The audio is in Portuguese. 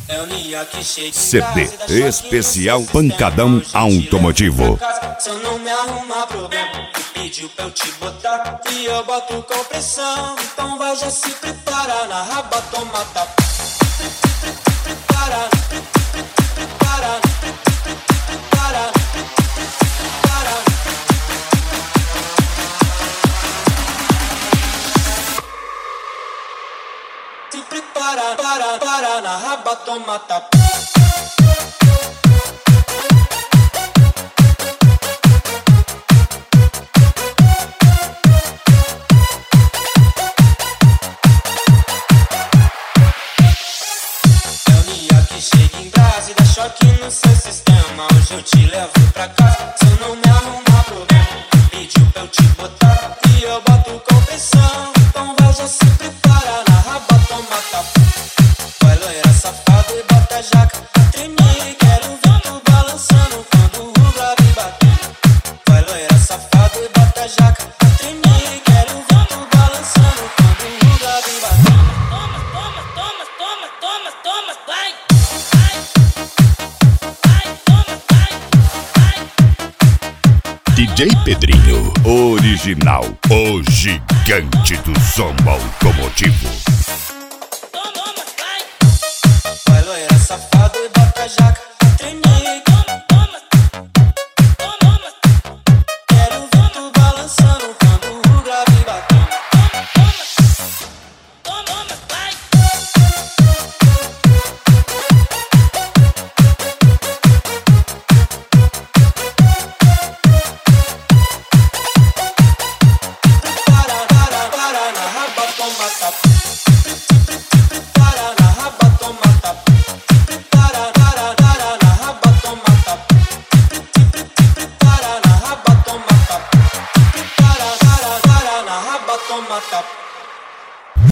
CD especial Pancadão Automotivo. Se eu não me arrumar problema, tu pediu pra eu te botar e eu boto com pressão. Então vai já se preparar na raba, toma tapa. Prepara, prepara, prepara, prepara. Se prepara, para na raba, toma tapa. Chega em brasa e dá choque no seu sistema. Hoje eu te levo pra casa. Se eu não me arrumar problema, tu pediu pra eu te botar e eu boto com pressão. Então vai já se prepara na raba, toma tapa. Vai loira safado e bota a jaca pra tremer. Quero ver tu balançando quando o grave bater. Vai loira safado e bota a jaca pra tremer. Quero ver tu balançando quando o grave bater. Toma, toma, toma, toma, toma, toma, vai. DJ Pedrinho, original, o gigante do som automotivo. Vai loira safado e bota a jaca pra tremer. Quero ver tu balançando quando o grave bater. Toma tapa.